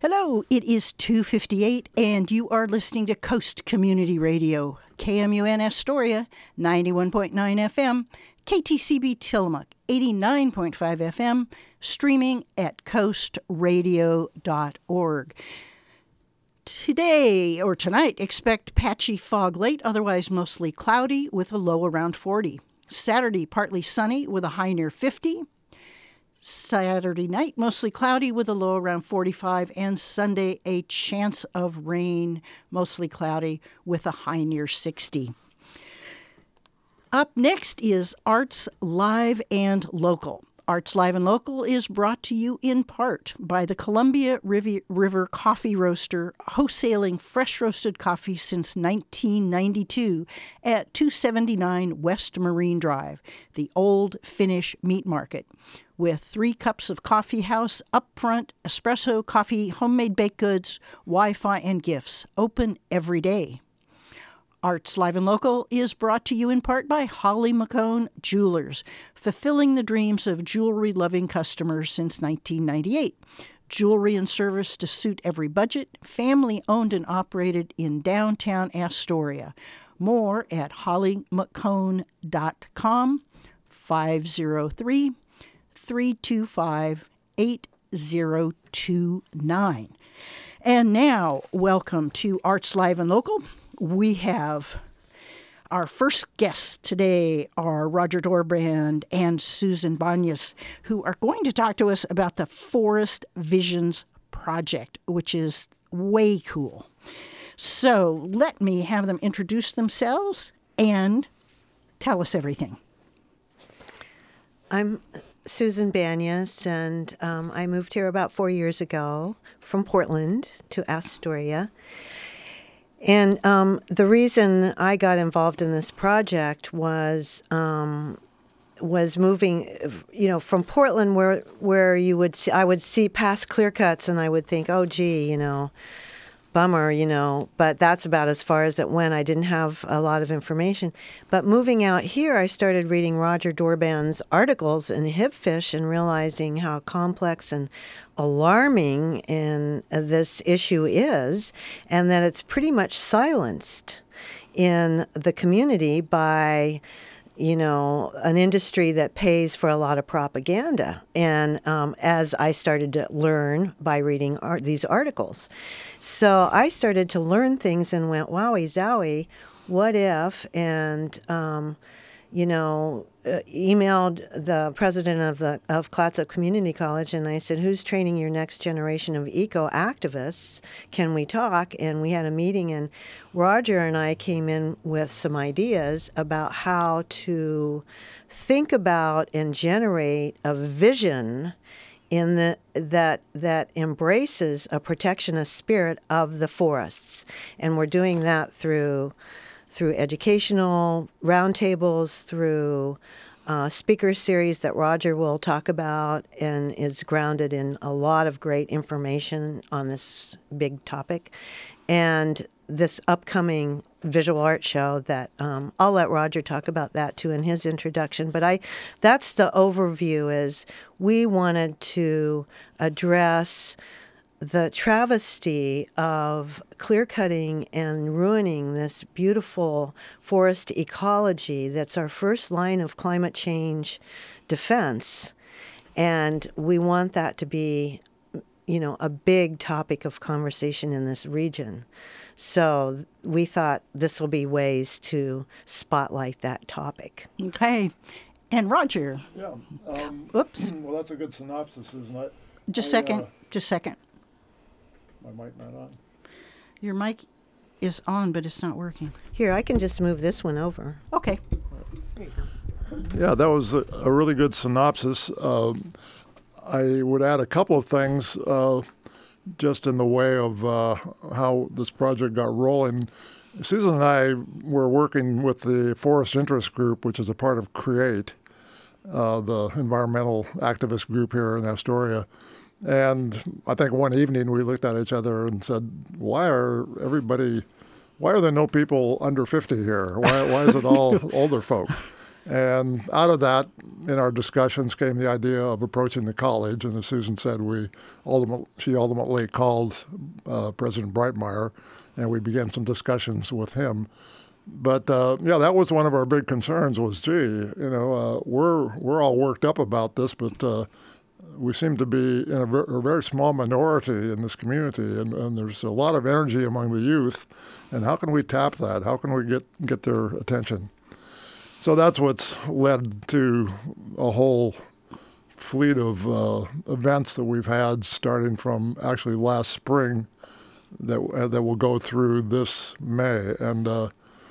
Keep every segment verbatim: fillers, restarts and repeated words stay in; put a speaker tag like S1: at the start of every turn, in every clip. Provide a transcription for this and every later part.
S1: Hello, it is two fifty-eight, and you are listening to Coast Community Radio, K M U N Astoria, ninety-one point nine F M, K T C B Tillamook, eighty-nine point five F M, streaming at coast radio dot org. Today, or tonight, expect patchy fog late, otherwise mostly cloudy with a low around forty. Saturday, partly sunny with a high near fifty. Saturday night, mostly cloudy with a low around forty-five, and Sunday, a chance of rain, mostly cloudy with a high near sixty. Up next is Arts Live and Local. Arts Live and Local is brought to you in part by the Columbia River Coffee Roaster, wholesaling fresh roasted coffee since nineteen ninety-two at two seventy-nine West Marine Drive, the Old Finnish Meat Market, with three cups of coffee house up front, espresso, coffee, homemade baked goods, Wi-Fi, and gifts, open every day. Arts Live and Local is brought to you in part by Holly McCone Jewelers, fulfilling the dreams of jewelry-loving customers since nineteen ninety-eight. Jewelry and service to suit every budget, family-owned and operated in downtown Astoria. More at holly mccone dot com, five oh three, three two five, eight oh two nine. And now, welcome to Arts Live and Local. We have our first guests today are Roger Dorbrand and Susan Banyas, who are going to talk to us about the Forest Visions Project, which is way cool. So let me have them introduce themselves and tell us everything.
S2: I'm Susan Banyas, and um, I moved here about four years ago from Portland to Astoria. And um, the reason I got involved in this project was um, was moving, you know, from Portland, where where you would see, I would see past clear cuts, and I would think, oh, gee, you know, bummer, you know. But that's about as far as it went. I didn't have a lot of information. But moving out here, I started reading Roger Dorbrand's articles in Hipfish and realizing how complex and alarming in uh, this issue is, and that it's pretty much silenced in the community by, you know, an industry that pays for a lot of propaganda. And um, as I started to learn by reading art, these articles, so I started to learn things and went, wowie zowie, what if? And um, you know, uh, emailed the president of the of Clatsop Community College, and I said, who's training your next generation of eco-activists? Can we talk? And we had a meeting, and Roger and I came in with some ideas about how to think about and generate a vision in the that that embraces a protectionist spirit of the forests. And we're doing that through through educational roundtables, through uh, speaker series that Roger will talk about, and is grounded in a lot of great information on this big topic, and this upcoming visual art show that um, I'll let Roger talk about that too in his introduction. But I, that's the overview. Is we wanted to address the travesty of clear-cutting and ruining this beautiful forest ecology that's our first line of climate change defense. And we want that to be, you know, a big topic of conversation in this region. So we thought this will be ways to spotlight that topic.
S1: Okay. And Roger.
S3: Yeah. Um,
S1: Oops.
S3: Well, that's a good synopsis, isn't it?
S1: Just a
S3: I,
S1: second.
S3: Uh,
S1: Just a second.
S3: My mic not on.
S1: Your mic is on, but it's not working.
S2: Here, I can just move this one over.
S1: Okay.
S2: There you go.
S3: Yeah, that was a, a really good synopsis. Um, I would add a couple of things uh, just in the way of uh, how this project got rolling. Susan and I were working with the Forest Interest Group, which is a part of CREATE, uh, the environmental activist group here in Astoria. And I think one evening we looked at each other and said, why are everybody, why are there no people under fifty here? Why, why is it all older folk? And out of that, in our discussions, came the idea of approaching the college. And as Susan said, we ultimately, she ultimately called uh, President Breitmeyer, and we began some discussions with him. But uh, yeah, that was one of our big concerns. Was, gee, you know, uh, we're we're all worked up about this, but uh, we seem to be in a, ver- a very small minority in this community, and, and there's a lot of energy among the youth. And how can we tap that? How can we get get their attention? So that's what's led to a whole fleet of uh, events that we've had starting from actually last spring that uh, that will go through this May. And uh,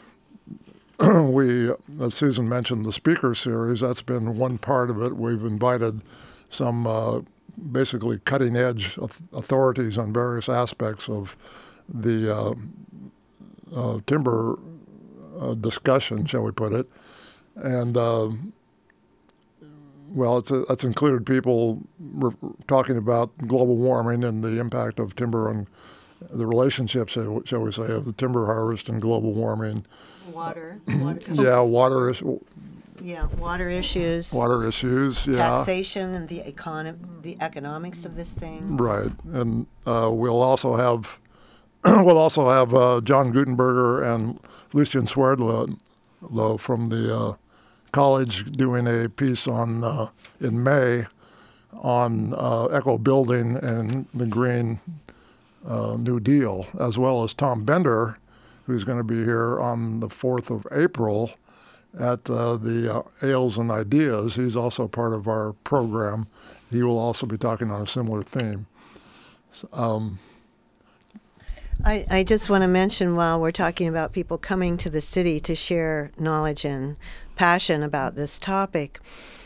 S3: we, as Susan mentioned, the speaker series, that's been one part of it. We've invited some uh, basically cutting-edge authorities on various aspects of the uh, uh, timber uh, discussion, shall we put it. And, uh, well, it's, a, it's included people re- talking about global warming and the impact of timber on the relationship, shall shall we say, of the timber harvest and global warming.
S2: Water. water
S3: yeah, water, is,
S2: yeah, water issues.
S3: water issues, yeah.
S2: Taxation and the econo- the economics of this thing.
S3: Right. And uh, we'll also have we'll also have uh, John Gutenberger and Lucien Swerdlow from the uh, college doing a piece on uh, in May on uh, eco building and the Green uh, New Deal, as well as Tom Bender, who's going to be here on the fourth of April at uh, the uh, Ales and Ideas. He's also part of our program. He will also be talking on a similar theme. So, um,
S2: I, I just want to mention, while we're talking about people coming to the city to share knowledge and passion about this topic,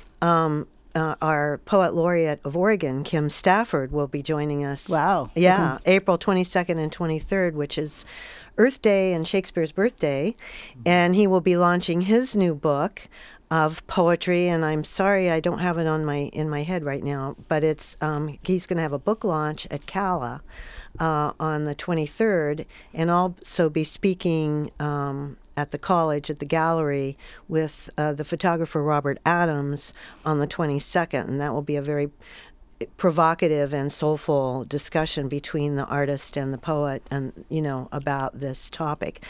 S2: um, uh, our poet laureate of Oregon, Kim Stafford, will be joining us.
S1: Wow.
S2: Yeah,
S1: Okay.
S2: April twenty-second and twenty-third, which is Earth Day and Shakespeare's birthday. And he will be launching his new book of poetry, and I'm sorry I don't have it on my in my head right now, but it's um, he's going to have a book launch at Cala uh, on the twenty-third, and also be speaking um, at the college at the gallery with uh, the photographer Robert Adams on the twenty-second, and that will be a very provocative and soulful discussion between the artist and the poet, and you know, about this topic.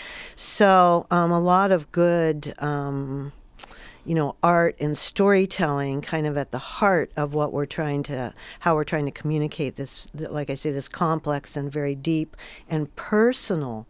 S2: So um, a lot of good um, you know, art and storytelling kind of at the heart of what we're trying to, how we're trying to communicate this, like I say, this complex and very deep and personal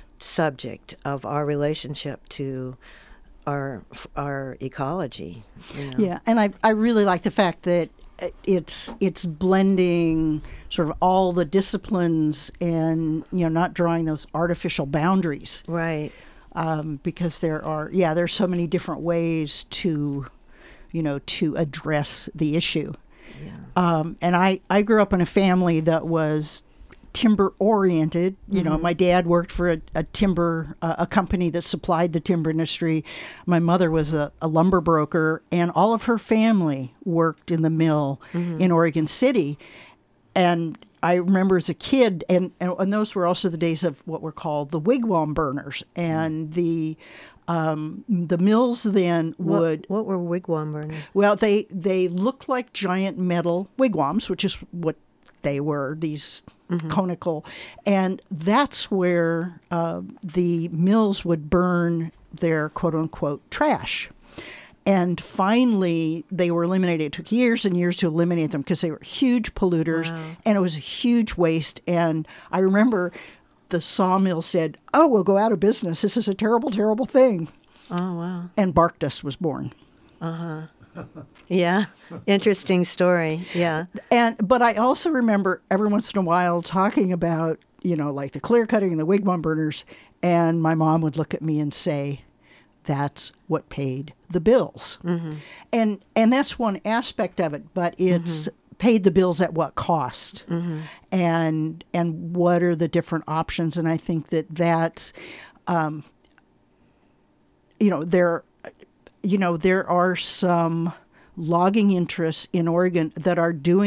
S2: subject of our relationship to our our ecology. You know?
S1: Yeah, and I I really like the fact that it's it's blending sort of all the disciplines and, you know, not drawing those artificial boundaries.
S2: Right.
S1: Um, because there are, yeah, there's so many different ways to, you know, to address the issue.
S2: Yeah.
S1: Um, and I, I grew up in a family that was timber oriented. You
S2: Mm-hmm.
S1: know, my dad worked for a, a timber, uh, a company that supplied the timber industry. My mother was a, a lumber broker, and all of her family worked in the mill
S2: Mm-hmm.
S1: in Oregon City. And I remember as a kid, and, and, and those were also the days of what were called the wigwam burners. And the um, the mills then would...
S2: What, what were wigwam burners?
S1: Well, they, they looked like giant metal wigwams, which is what they were, these mm-hmm. conical. And that's where uh, the mills would burn their quote-unquote trash. And finally, they were eliminated. It took years and years to eliminate them because they were huge polluters,
S2: Wow.
S1: and it was a huge waste. And I remember the sawmill said, "Oh, we'll go out of business. This is a terrible, terrible thing."
S2: Oh, wow.
S1: And bark dust was born.
S2: Yeah. Interesting story. Yeah.
S1: And but I also remember every once in a while talking about, you know, like the clear cutting and the wigwam burners, and my mom would look at me and say, "That's what paid the bills." Mm-hmm. And and that's one aspect of it, but it's mm-hmm. paid the bills at what cost, mm-hmm. and and what are the different options. And I think that that's, um, you know, there, you know, there are some logging interests in Oregon that are doing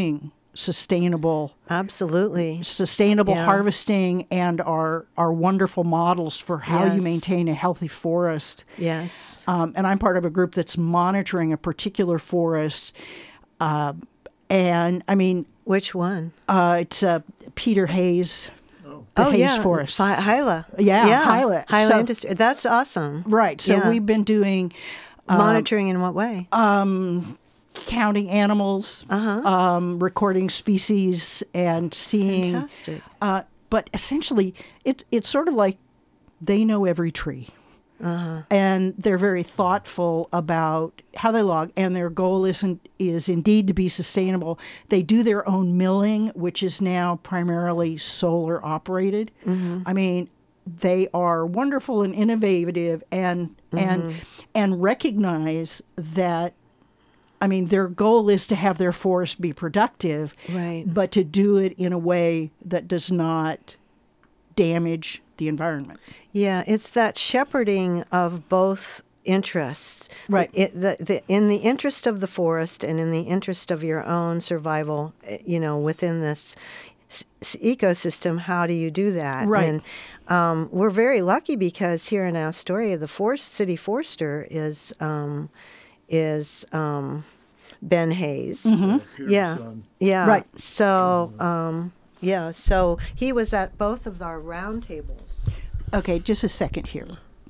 S1: sustainable
S2: Absolutely.
S1: sustainable
S2: Yeah.
S1: harvesting and are are wonderful models for how you
S2: Yes.
S1: maintain a healthy forest.
S2: Yes.
S1: Um, and I'm part of a group that's monitoring a particular forest. Uh, and I mean,
S2: Which one?
S1: uh, it's uh, Peter Hayes, the
S2: oh,
S1: Hayes
S2: yeah.
S1: Forest.
S2: Fi- Hyla.
S1: Yeah,
S2: yeah.
S1: Hyla.
S2: Hyla
S1: So-
S2: Industry. That's awesome.
S1: Right. So
S2: Yeah.
S1: we've been doing
S2: Monitoring in what way?
S1: counting animals,
S2: Uh-huh.
S1: um, recording species, and seeing.
S2: Fantastic.
S1: Uh, but essentially, it, it's sort of like they know every tree.
S2: Uh-huh.
S1: And they're very thoughtful about how they log, and their goal isn't is indeed to be sustainable. They do their own milling, which is now primarily solar operated.
S2: Mm-hmm.
S1: I mean, they are wonderful and innovative, and and
S2: Mm-hmm.
S1: and recognize that. I mean, their goal is to have their forest be productive,
S2: Right.
S1: but to do it in a way that does not damage the environment.
S2: Yeah, it's that shepherding of both interests.
S1: Right.
S2: It, the, the, in the interest of the forest and in the interest of your own survival, eh, you know, within this s- s- ecosystem, how do you do that?
S1: Right.
S2: And um, we're very lucky because here in Astoria, the forest city forester is um, is um, Ben Hayes. Yeah. Yeah.
S1: Right.
S2: So, um, yeah. So he was at both of our round tables.
S1: Okay, just a second here.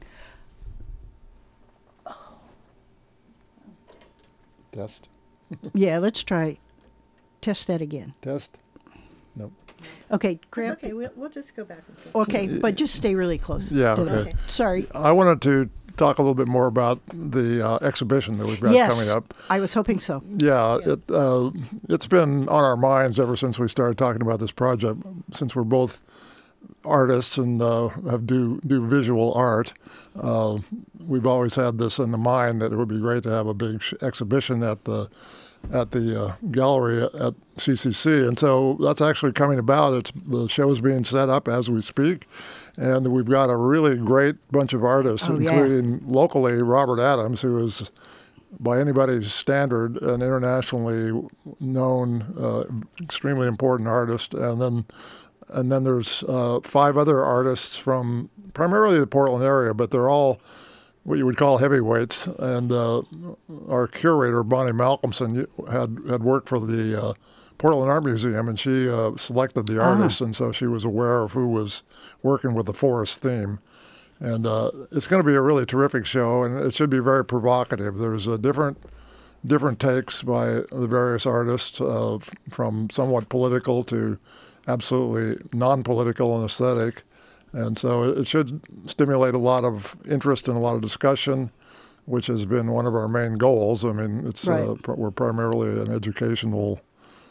S3: Test.
S1: Yeah, let's try test that again.
S3: Test. Nope.
S1: Okay, grab.
S2: Okay, we'll, we'll just go back and forth.
S1: Okay, but just stay really close.
S3: Yeah,
S1: to the-
S3: okay.
S1: Sorry.
S3: I wanted to talk a little bit more about the uh, exhibition that we've got
S1: Yes,
S3: coming up.
S1: I was hoping so.
S3: Yeah, It, uh, it's been on our minds ever since we started talking about this project, since we're both artists and uh, have do do visual art. Uh, we've always had this in the mind that it would be great to have a big sh- exhibition at the at the uh, gallery at C C C, and so that's actually coming about. It's the show's being set up as we speak, and we've got a really great bunch of artists,
S1: Oh, yeah.
S3: including locally Robert Adams, who is by anybody's standard an internationally known, uh, extremely important artist, and then and then there's uh, five other artists from primarily the Portland area, but they're all what you would call heavyweights. And uh, our curator, Bonnie Malcolmson, had, had worked for the uh, Portland Art Museum, and she uh, selected the artists, and so she was aware of who was working with the forest theme. And uh, it's going to be a really terrific show, and it should be very provocative. There's a different different takes by the various artists, uh, f- from somewhat political to absolutely non-political and aesthetic. And so it, it should stimulate a lot of interest and a lot of discussion, which has been one of our main goals. I mean, it's uh,
S1: Right.
S3: pr- we're primarily an educational,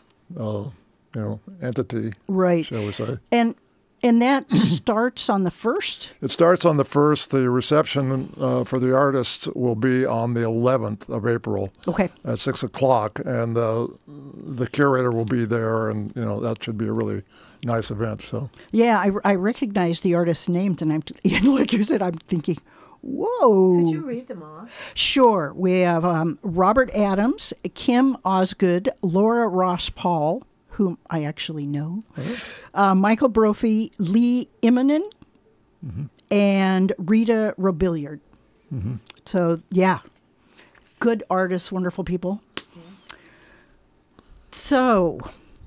S3: uh, you know, entity,
S1: Right.
S3: shall we say.
S1: And and that starts on the first.
S3: It starts on the first. The reception uh, for the artists will be on the eleventh of April
S1: Okay.
S3: at six o'clock, and uh, the curator will be there, and you know that should be a really nice event. So
S1: Yeah, I, I recognize the artist's names, and I'm and like you said, I'm thinking, whoa.
S2: Could you read them off?
S1: Sure. We have um, Robert Adams, Kim Osgood, Laura Ross Paul, whom I actually know, uh, Michael Brophy, Lee Immonen, and Rita Robilliard. So, yeah, good artists, wonderful people. So,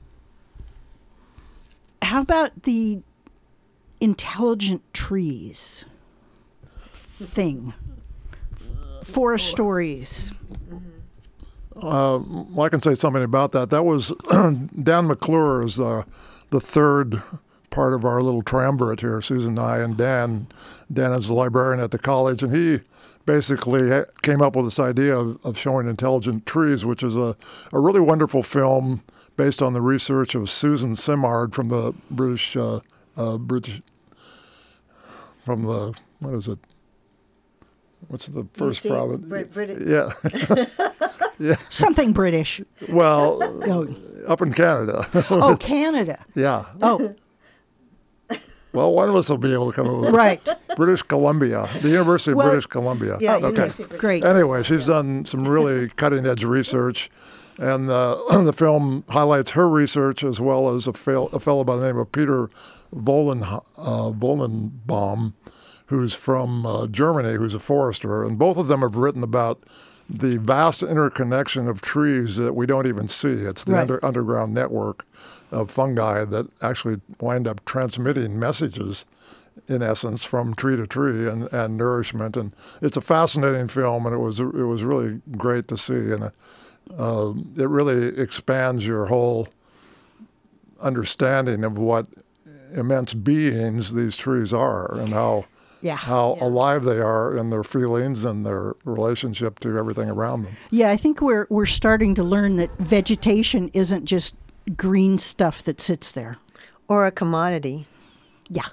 S1: how about the intelligent trees thing? Forest stories.
S3: uh, well, I can say something about that. That was Dan McClure is uh, the third part of our little triumvirate here, Susan and I, and Dan. Dan is a librarian at the college, and he basically came up with this idea of, of showing intelligent trees, which is a, a really wonderful film based on the research of Susan Simard from the British, uh, uh, British, from the, what is it? What's the first
S2: see,
S3: province?
S2: Brit- Brit-
S3: Yeah.
S1: Something British.
S3: Well,
S1: Oh,
S3: up in Canada.
S1: oh Canada.
S3: Yeah.
S1: Oh,
S3: Well, one of us will be able to come up with
S1: right.
S3: British Columbia, the University of
S1: Well-
S3: British Columbia.
S2: Yeah,
S1: Oh,
S2: University
S3: okay.
S2: of British-
S1: Great.
S3: Anyway, she's done some really cutting edge research, And uh, the film highlights her research as well as a, fel- a fellow by the name of Peter Volen, uh, Volenbaum, who's from uh, Germany, who's a forester. And both of them have written about the vast interconnection of trees that we don't even see. It's the
S1: Right.
S3: under, underground network of fungi that actually wind up transmitting messages, in essence, from tree to tree and, and nourishment. And it's a fascinating film, and it was it was really great to see. And uh, it really expands your whole understanding of what immense beings these trees are and how
S1: Yeah.
S3: how
S1: yeah.
S3: alive they are in their feelings and their relationship to everything around them.
S1: Yeah, I think we're we're starting to learn that vegetation isn't just green stuff that sits there.
S2: Or a commodity
S1: Yeah.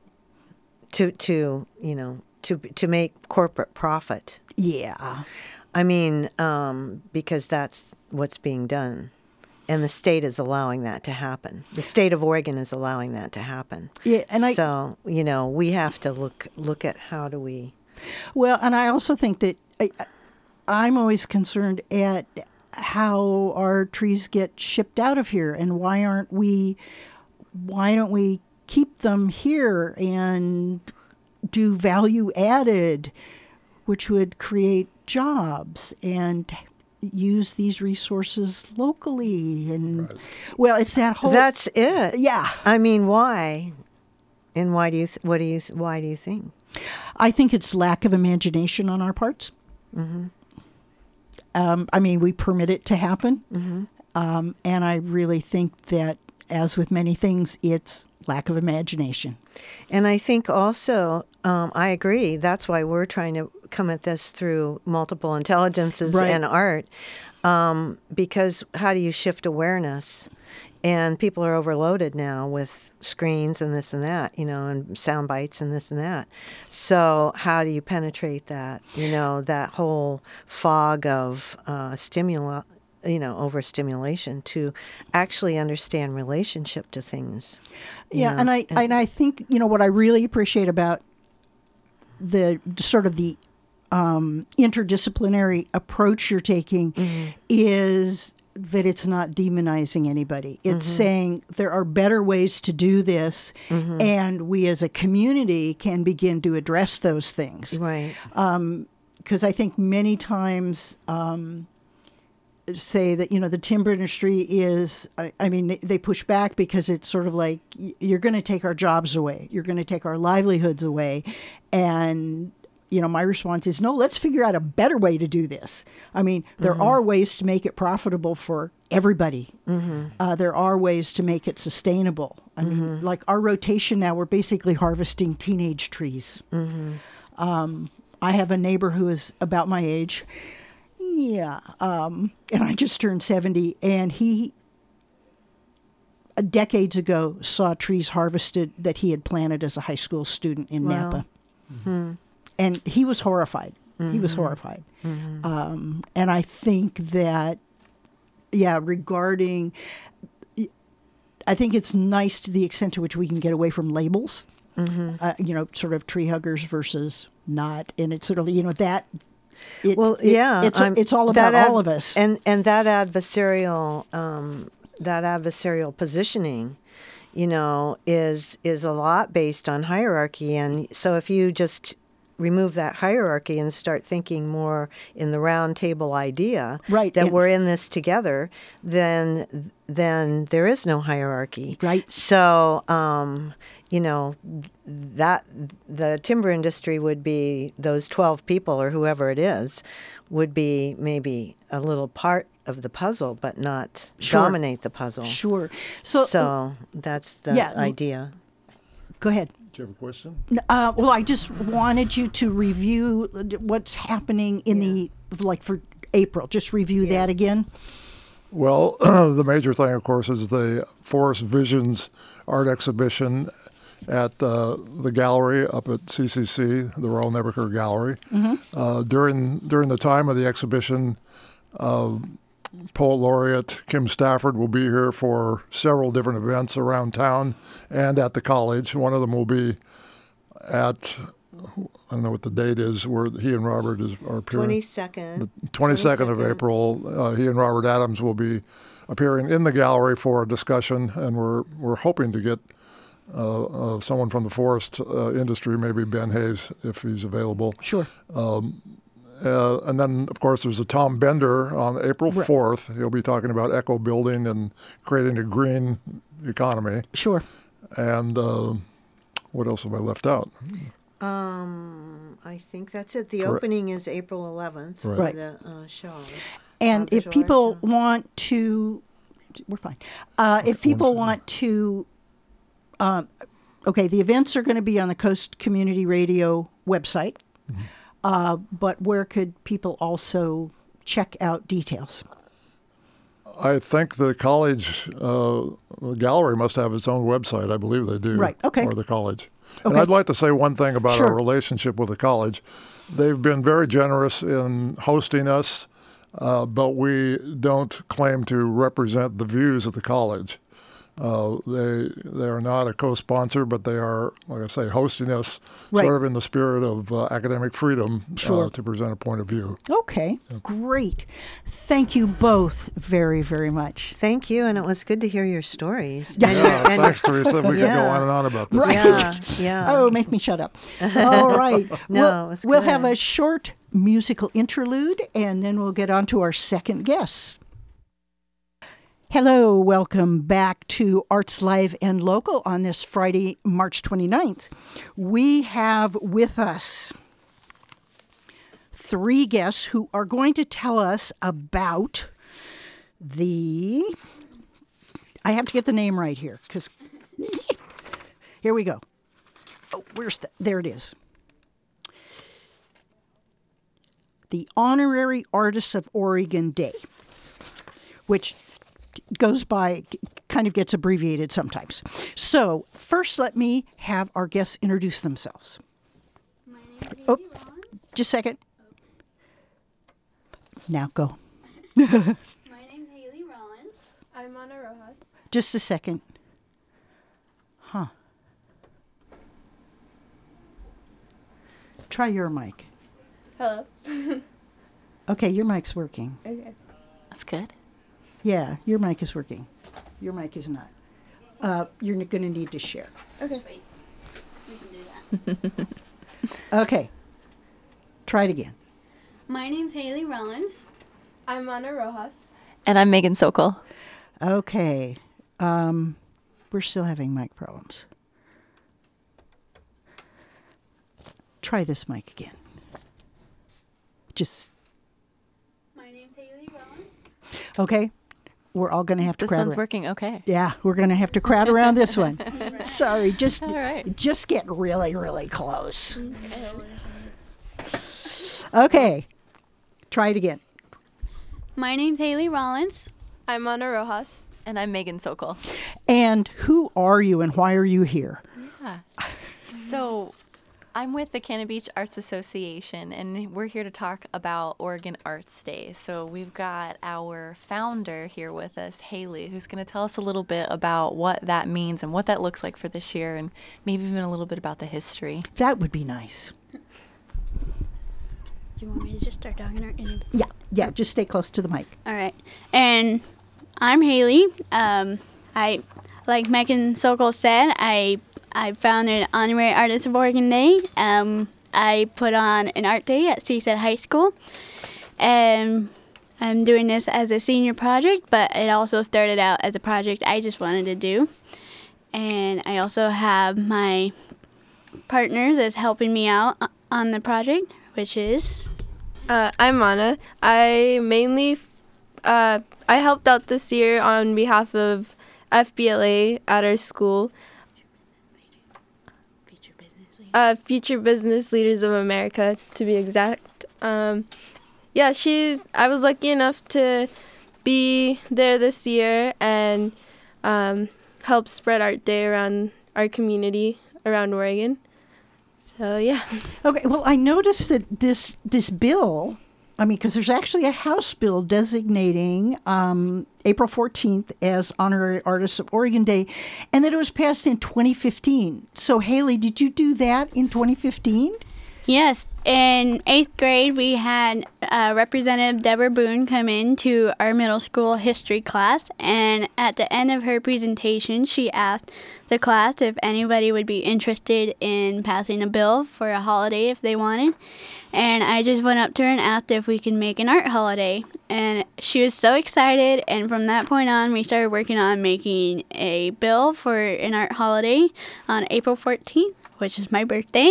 S2: to to you know to to make corporate profit.
S1: Yeah.
S2: I mean, um, because that's what's being done. And the state is allowing that to happen. The state of Oregon is allowing that to happen.
S1: Yeah, and I
S2: so, you know, we have to look look at how do we.
S1: well, and I also think that I, I'm always concerned at how our trees get shipped out of here, and why aren't we? Why don't we keep them here and do value added, which would create jobs and use these resources locally? And
S3: Right.
S1: well, it's that whole
S2: That's it.
S1: yeah.
S2: I mean, why? And why do you? Th- what do you? Th- why do you think?
S1: I think it's lack of imagination on our parts. Mm-hmm. Um, I mean, we permit it to happen, mm-hmm. um, and I really think that, as with many things, it's lack of imagination.
S2: And I think also, um, I agree. That's why we're trying to come at this through multiple intelligences
S1: Right.
S2: and art, um, because how do you shift awareness? And people are overloaded now with screens and this and that, you know, and sound bites and this and that. So how do you penetrate that, you know, that whole fog of uh, stimuli, you know, overstimulation to actually understand relationship to things? you
S1: Yeah,
S2: know?
S1: and I and I think, you know, what I really appreciate about the sort of the um, interdisciplinary approach you're taking
S2: Mm-hmm.
S1: is that it's not demonizing anybody. It's
S2: Mm-hmm.
S1: saying there are better ways to do this,
S2: Mm-hmm.
S1: and we as a community can begin to address those things.
S2: Right.
S1: Because I think many times um, say that, you know, the timber industry is, I, I mean, they, they push back because it's sort of like, y- you're going to take our jobs away. You're going to take our livelihoods away. And, you know, my response is, no, let's figure out a better way to do this. I mean, there are ways to make it profitable for everybody. Uh, there are ways to make it sustainable. I mean, like our rotation now, we're basically harvesting teenage trees. Um, I have a neighbor who is about my age. Yeah. Um, and I just turned seventy, and he, uh, decades ago, saw trees harvested that he had planted as a high school student in
S2: Wow.
S1: Napa. And he was horrified. He was horrified. Um, and I think that, yeah, regarding, I think it's nice to the extent to which we can get away from labels, uh, you know, sort of tree huggers versus not. And it's sort of, you know, that. It,
S2: Well,
S1: it-
S2: yeah,
S1: it's
S2: I'm-
S1: it's all
S2: that
S1: about
S2: ad-
S1: all of us.
S2: and and that adversarial um, that adversarial positioning, you know, is is a lot based on hierarchy. And so if you just remove that hierarchy and start thinking more in the round table idea,
S1: Right,
S2: that
S1: and-
S2: we're in this together, then then there is no hierarchy.
S1: Right.
S2: So, um, you know, that the timber industry would be those twelve people or whoever it is would be maybe a little part of the puzzle, but not
S1: Sure.
S2: dominate the puzzle.
S1: Sure. So,
S2: So that's the
S1: Yeah.
S2: idea.
S1: go ahead.
S3: Do you have a question?
S1: Uh, well, I just wanted you to review what's happening in the, like for April. Just review that again.
S3: Well, the major thing, of course, is the Forest Visions art exhibition at uh, the gallery up at C C C, the Royal Nebuchadnezzar Gallery. Uh, during during the time of the exhibition, uh, Poet Laureate Kim Stafford will be here for several different events around town and at the college. One of them will be at I don't know what the date is, where he and Robert is, are appearing.
S2: twenty-second.
S3: The twenty-second of April, uh, he and Robert Adams will be appearing in the gallery for a discussion, and we're we're hoping to get uh, uh, someone from the forest uh, industry, maybe Ben Hayes, if he's available.
S1: Sure.
S3: Um, uh, and then, of course, there's a Tom Bender on April fourth. Right. He'll be talking about eco building and creating a green economy.
S1: Sure. And
S3: uh, what else have I left out?
S2: Um, I think that's it. The
S3: Correct.
S2: Opening is April eleventh
S3: Right.
S2: for
S1: Right.
S2: the uh, show.
S1: And
S2: Uh,
S1: if
S2: visual
S1: people
S2: art show.
S1: want to, we're fine. Uh, if people
S3: second.
S1: want to, um, okay, the events are going to be on the Coast Community Radio website,
S3: Mm-hmm.
S1: uh, but where could people also check out details?
S3: I think the college uh, the gallery must have its own website. I believe they do.
S1: Right, okay.
S3: Or the college. And
S1: Okay.
S3: I'd like to say one thing about
S1: Sure.
S3: our relationship with the college. They've been very generous in hosting us, uh, but we don't claim to represent the views of the college. Uh, they they are not a co-sponsor, but they are, like I say, hosting us
S1: Right.
S3: sort of in the spirit of uh, academic freedom
S1: Sure.
S3: uh, to present a point of view.
S1: Okay, great. Thank you both very, very much.
S2: Thank you, and it was good to hear your stories.
S1: Yeah.
S2: And
S3: Yeah,
S2: your- and-
S3: thanks, Teresa. We could go
S2: Yeah.
S3: on and on about this.
S1: Right.
S2: Yeah, yeah.
S1: Oh, make me shut up. All right.
S2: No,
S1: we'll,
S2: it was
S1: we'll have
S2: good.
S1: a short musical interlude, and then we'll get on to our second guest. Hello, welcome back to Arts Live and Local on this Friday, March twenty-ninth. We have with us three guests who are going to tell us about the... I have to get the name right here, because... Here we go. Oh, where's the... There it is. The Honorary Artists of Oregon Day, which goes by, kind of gets abbreviated sometimes. So first, let me have our guests introduce themselves.
S4: My name is
S1: Oh,
S4: Haley Rollins.
S1: just a second. Now go.
S4: My name's Haley Rollins.
S5: I'm Ana Rojas.
S1: Just a second. Huh. Try your mic.
S5: Hello.
S1: Okay, your mic's working.
S5: Okay.
S6: That's good.
S1: Yeah, your mic is working. Your mic is not. Uh, you're going to need to share.
S5: Okay.
S4: We can do that.
S1: Okay. Try it again.
S4: My name's Haley Rollins.
S5: I'm Ana Rojas.
S6: And I'm Megan Sokol.
S1: Okay. Um, we're still having mic problems. Try this mic again. Just,
S4: My name's Haley Rollins.
S1: okay. We're all going to have to
S6: This
S1: crowd
S6: one's
S1: around.
S6: working okay.
S1: Yeah, we're going to have to crowd around this one. Sorry, just
S6: All right.
S1: just get really, really close. Okay. Try it again.
S4: My name's Haley Rollins.
S5: I'm Ana Rojas.
S6: And I'm Megan Sokol.
S1: And who are you and why are you here?
S6: Yeah. So I'm with the Cannon Beach Arts Association, and we're here to talk about Oregon Arts Day. So we've got our founder here with us, Haley, who's going to tell us a little bit about what that means and what that looks like for this year, and maybe even a little bit about the history.
S1: That would be nice.
S4: Do you want me to just start talking or any?
S1: Yeah, yeah, just stay close to the mic.
S4: All right. And I'm Haley. Um, I, like Megan Sokol said, I I founded Honorary Artists of Oregon Day. Um, I put on an art day at Seaside High School, and I'm doing this as a senior project, but it also started out as a project I just wanted to do. And I also have my partners that's helping me out on the project, which is
S5: Uh, I'm Ana. I mainly, uh, I helped out this year on behalf of F B L A at our school.
S4: Future Business Leader.
S5: Uh, Future Business Leaders of America, to be exact. Um, yeah, she's. I was lucky enough to be there this year and um, help spread Art Day around our community around Oregon. So yeah.
S1: Okay, well, I noticed that this this bill I mean, because there's actually a House bill designating um, April fourteenth as Honorary Artists of Oregon Day, and that it was passed in twenty fifteen. So, Haley, did you do that in twenty fifteen?
S4: Yes, in eighth grade, we had uh, Representative Deborah Boone come in to our middle school history class, and at the end of her presentation, she asked the class if anybody would be interested in passing a bill for a holiday if they wanted. And I just went up to her and asked if we could make an art holiday. And she was so excited, and from that point on, we started working on making a bill for an art holiday on April fourteenth, which is my birthday.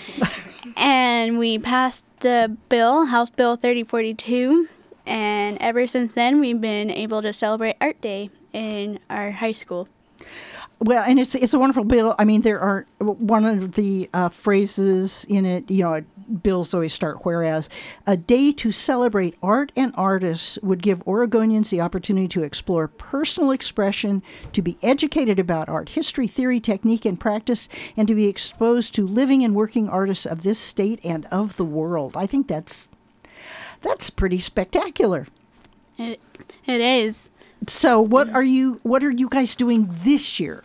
S4: And we passed the bill, House Bill thirty forty-two, and ever since then, we've been able to celebrate Art Day in our high school.
S1: Well, and it's it's a wonderful bill. I mean, there are one of the uh, phrases in it, you know, bills always start, whereas a day to celebrate art and artists would give Oregonians the opportunity to explore personal expression, to be educated about art history, theory, technique, and practice, and to be exposed to living and working artists of this state and of the world. I think that's that's pretty spectacular.
S4: It, it is.
S1: So what are you what are you guys doing this year?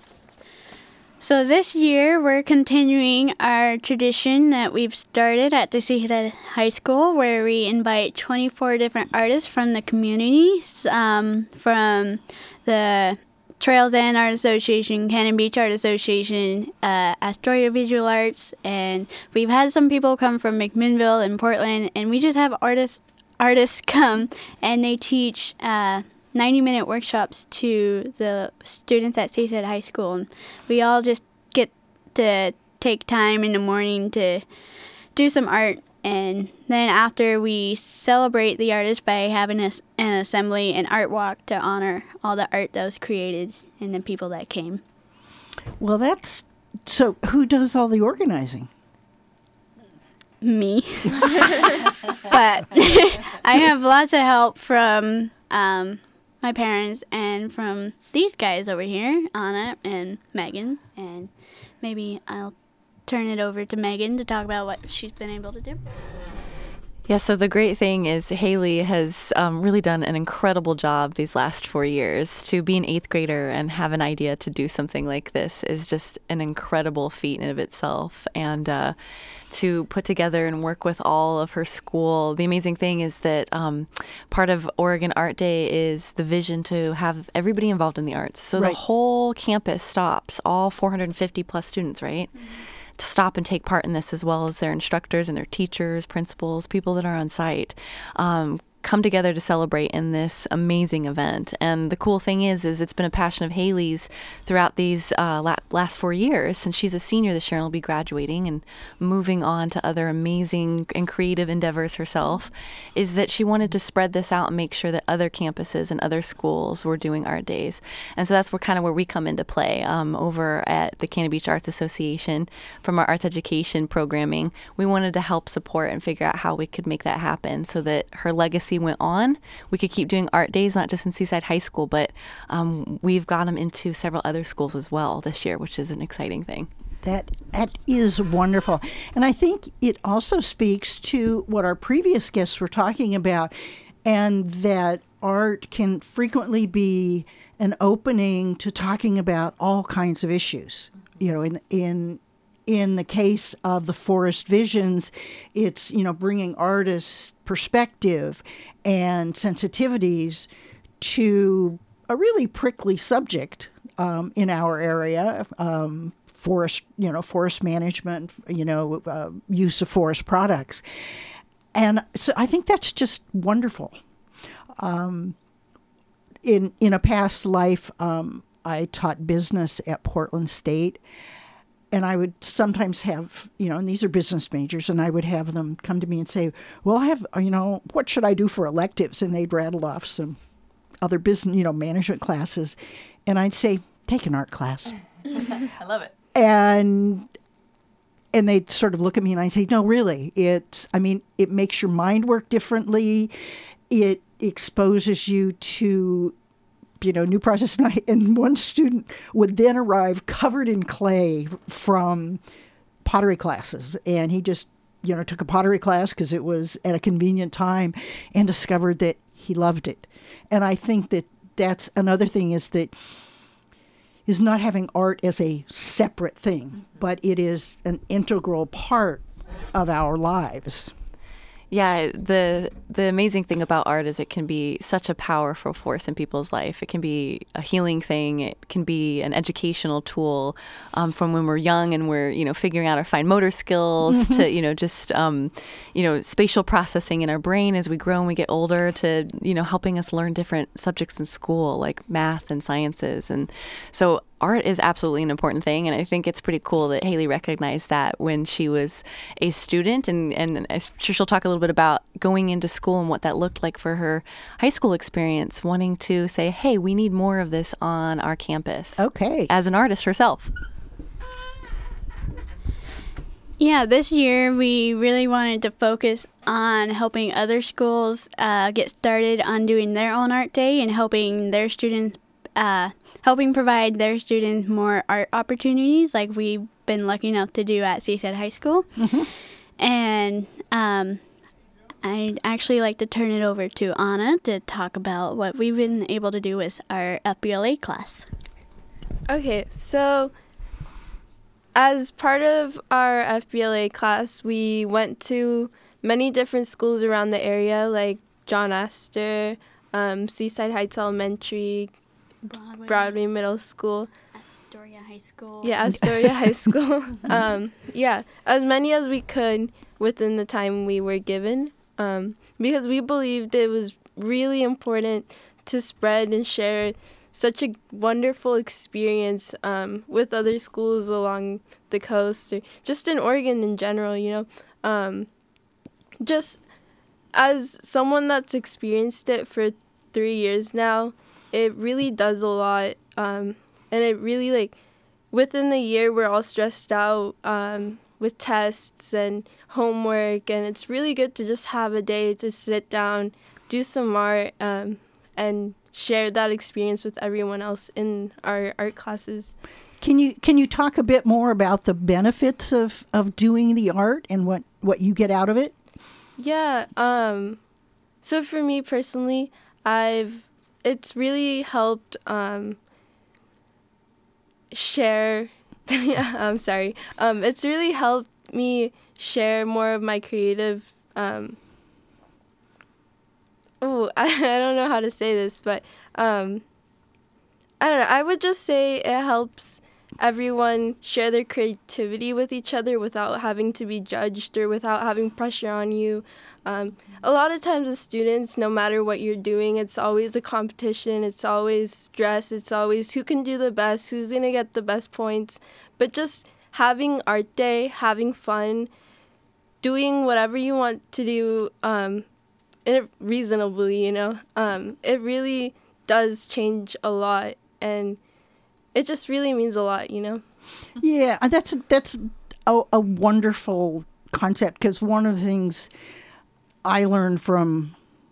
S4: So this year, we're continuing our tradition that we've started at the Seahead High School, where we invite twenty-four different artists from the community, um, from the Trails End Art Association, Cannon Beach Art Association, uh, Astoria Visual Arts, and we've had some people come from McMinnville and Portland, and we just have artists artists come, and they teach uh, ninety-minute workshops to the students at Seaside High School. And we all just get to take time in the morning to do some art, and then after we celebrate the artists by having a, an assembly and art walk to honor all the art that was created and the people that came.
S1: Well, that's so. Who does all the organizing?
S4: Me. But I have lots of help from um, my parents and from these guys over here, Anna and Megan, and maybe I'll turn it over to Megan to talk about what she's been able to do.
S6: Yeah, so the great thing is Haley has um, really done an incredible job these last four years. To be an eighth grader and have an idea to do something like this is just an incredible feat in and of itself. And uh, to put together and work with all of her school, the amazing thing is that um, part of Oregon Art Day is the vision to have everybody involved in the arts. So
S1: right.
S6: The whole campus stops, all four hundred fifty plus students, right? Mm-hmm. To stop and take part in this, as well as their instructors and their teachers, principals, people that are on site, um, come together to celebrate in this amazing event. And the cool thing is, is it's been a passion of Haley's throughout these uh, la- last four years. Since she's a senior this year and will be graduating and moving on to other amazing and creative endeavors herself, is that she wanted to spread this out and make sure that other campuses and other schools were doing art days. And so that's where kind of where we come into play um, over at the Cannon Beach Arts Association. From our arts education programming, we wanted to help support and figure out how we could make that happen so that her legacy went on. We could keep doing art days, not just in Seaside High School, but um, we've got them into several other schools as well this year, which is an exciting thing.
S1: That that is wonderful. And I think it also speaks to what our previous guests were talking about, and that art can frequently be an opening to talking about all kinds of issues. You know, in in In the case of the Forest Visions, it's, you know, bringing artists' perspective and sensitivities to a really prickly subject um, in our area, um, forest, you know, forest management, you know, uh, use of forest products. And so I think that's just wonderful. Um, in, in a past life, um, I taught business at Portland State. And I would sometimes have, you know, and these are business majors, and I would have them come to me and say, well, I have, you know, what should I do for electives? And they'd rattle off some other business, you know, management classes. And I'd say, take an art class.
S6: I love it.
S1: And and they'd sort of look at me and I'd say, no, really, it's, I mean, it makes your mind work differently. It exposes you to, you know, new process. And, I, and one student would then arrive covered in clay from pottery classes. And he just you know, took a pottery class because it was at a convenient time and discovered that he loved it. And I think that that's another thing is that is not having art as a separate thing, but it is an integral part of our lives.
S6: Yeah, the the amazing thing about art is it can be such a powerful force in people's life. It can be a healing thing. It can be an educational tool um, from when we're young and we're, you know, figuring out our fine motor skills mm-hmm. to, you know, just, um, you know, spatial processing in our brain as we grow and we get older to, you know, helping us learn different subjects in school like math and sciences. And so art is absolutely an important thing, and I think it's pretty cool that Haley recognized that when she was a student, and, and I'm sure she'll talk a little bit about going into school and what that looked like for her high school experience, wanting to say, hey, we need more of this on our campus.
S1: Okay.
S6: As an artist herself.
S4: Yeah, this year we really wanted to focus on helping other schools uh, get started on doing their own art day and helping their students uh, helping provide their students more art opportunities like we've been lucky enough to do at Seaside High School. Mm-hmm. And um, I'd actually like to turn it over to Anna to talk about what we've been able to do with our F B L A class.
S5: Okay, so as part of our F B L A class, we went to many different schools around the area, like John Astor, um, Seaside Heights Elementary, Broadway, Broadway Middle School.
S4: Astoria High School.
S5: Yeah, Astoria High School. Um, yeah, as many as we could within the time we were given, um, because we believed it was really important to spread and share such a wonderful experience um, with other schools along the coast, or just in Oregon in general, you know. Um, just as someone that's experienced it for three years now, it really does a lot. Um, and it really, like, within the year, we're all stressed out um, with tests and homework, and it's really good to just have a day to sit down, do some art, um, and share that experience with everyone else in our art classes.
S1: Can you can you talk a bit more about the benefits of, of doing the art and what, what you get out of it?
S5: Yeah. Um, so for me personally, I've it's really helped um, share. yeah, I'm sorry. Um, it's really helped me share more of my creative. Um, oh, I, I don't know how to say this, but um, I don't know. I would just say it helps everyone share their creativity with each other without having to be judged or without having pressure on you. Um, a lot of times as students, no matter what you're doing, it's always a competition. It's always stress. It's always who can do the best, who's going to get the best points. But just having art day, having fun, doing whatever you want to do um, reasonably, you know, um, it really does change a lot. And it just really means a lot, you know?
S1: Yeah, that's, that's a, a wonderful concept, because one of the things I learned from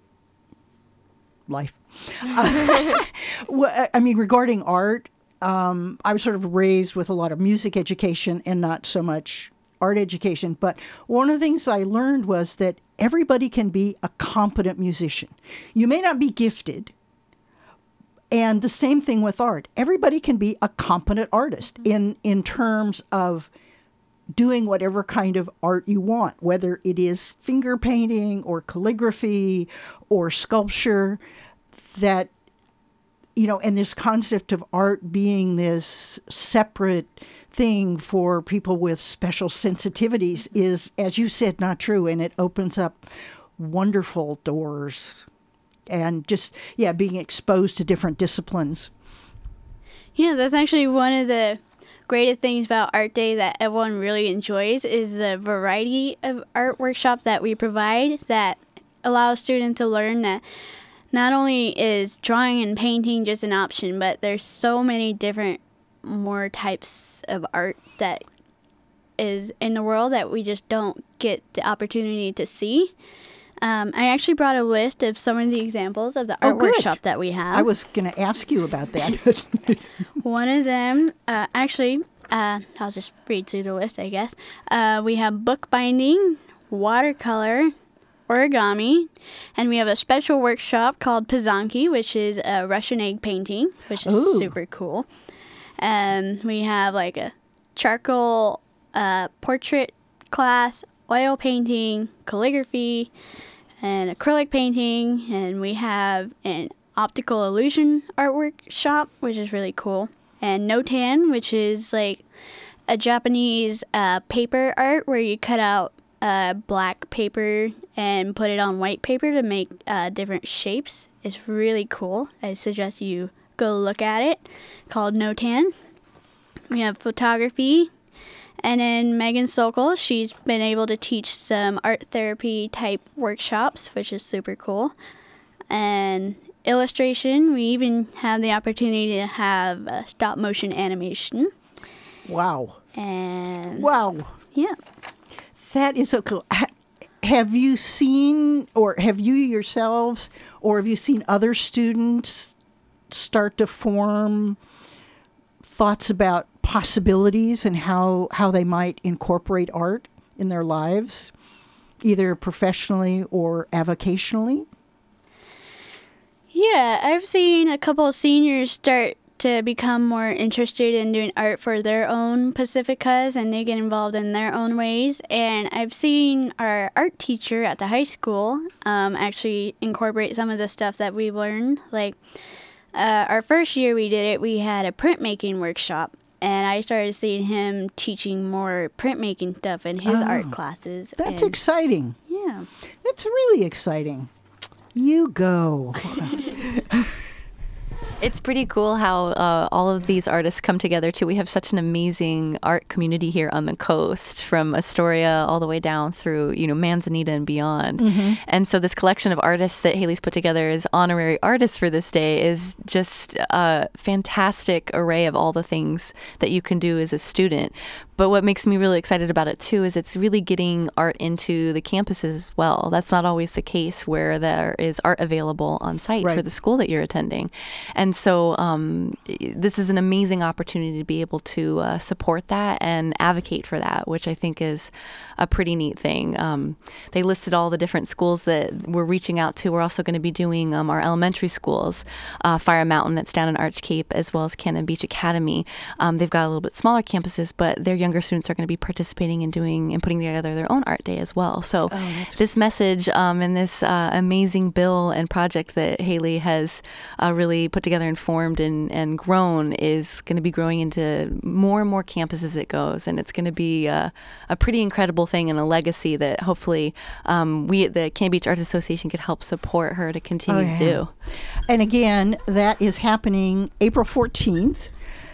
S1: life, uh, I mean, regarding art, um, I was sort of raised with a lot of music education and not so much art education. But one of the things I learned was that everybody can be a competent musician. You may not be gifted. And the same thing with art. Everybody can be a competent artist in, in terms of doing whatever kind of art you want, whether it is finger painting or calligraphy or sculpture, that, you know, and this concept of art being this separate thing for people with special sensitivities is, as you said, not true. And it opens up wonderful doors. And just, yeah, being exposed to different disciplines.
S4: Yeah, that's actually one of the greatest things about Art Day that everyone really enjoys is the variety of art workshops that we provide that allows students to learn that not only is drawing and painting just an option, but there's so many different more types of art that is in the world that we just don't get the opportunity to see. Um, I actually brought a list of some of the examples of the art
S1: oh, good.
S4: workshop that we have.
S1: I was going to ask you about that.
S4: One of them, uh, actually, uh, I'll just read through the list, I guess. Uh, we have bookbinding, watercolor, origami, and we have a special workshop called Pazanki, which is a Russian egg painting, which is
S1: Ooh.
S4: super cool. And we have like a charcoal uh, portrait class, oil painting, calligraphy, and acrylic painting, and we have an optical illusion artwork shop, which is really cool, and Notan, which is like a Japanese uh, paper art where you cut out uh, black paper and put it on white paper to make uh, different shapes. It's really cool. I suggest you go look at it, called Notan. We have photography. And then Megan Sokol, she's been able to teach some art therapy type workshops, which is super cool. And illustration, we even have the opportunity to have uh, stop motion animation.
S1: Wow.
S4: And
S1: Wow.
S4: yeah.
S1: That is so cool. Ha- have you seen, or have you yourselves, or have you seen other students start to form thoughts about possibilities and how, how they might incorporate art in their lives, either professionally or avocationally?
S4: Yeah, I've seen a couple of seniors start to become more interested in doing art for their own Pacificas, and they get involved in their own ways. And I've seen our art teacher at the high school um, actually incorporate some of the stuff that we've learned. Like uh, our first year we did it, we had a printmaking workshop, and I started seeing him teaching more printmaking stuff in his
S1: Oh,
S4: art classes.
S1: That's
S4: and,
S1: exciting.
S4: Yeah.
S1: That's really exciting. You go.
S6: It's pretty cool how uh, all of these artists come together too. We have such an amazing art community here on the coast, from Astoria all the way down through, you know, Manzanita and beyond. Mm-hmm. And so this collection of artists that Haley's put together as honorary artists for this day is just a fantastic array of all the things that you can do as a student. But what makes me really excited about it too is it's really getting art into the campuses as well. That's not always the case where there is art available on site
S1: Right.
S6: for the school that you're attending. And so um, this is an amazing opportunity to be able to uh, support that and advocate for that, which I think is a pretty neat thing. Um, they listed all the different schools that we're reaching out to. We're also going to be doing um, our elementary schools, uh, Fire Mountain that's down in Arch Cape, as well as Cannon Beach Academy. Um, they've got a little bit smaller campuses, but their younger students are going to be participating and doing and putting together their own art day as well. So
S1: Oh,
S6: this message um, and this uh, amazing bill and project that Haley has uh, really put together and formed and, and grown is going to be growing into more and more campuses as it goes. And it's going to be uh, a pretty incredible thing and a legacy that hopefully um, we at the Cannon Beach Arts Association could help support her to continue
S1: Oh, yeah.
S6: to do.
S1: And again, that is happening April fourteenth.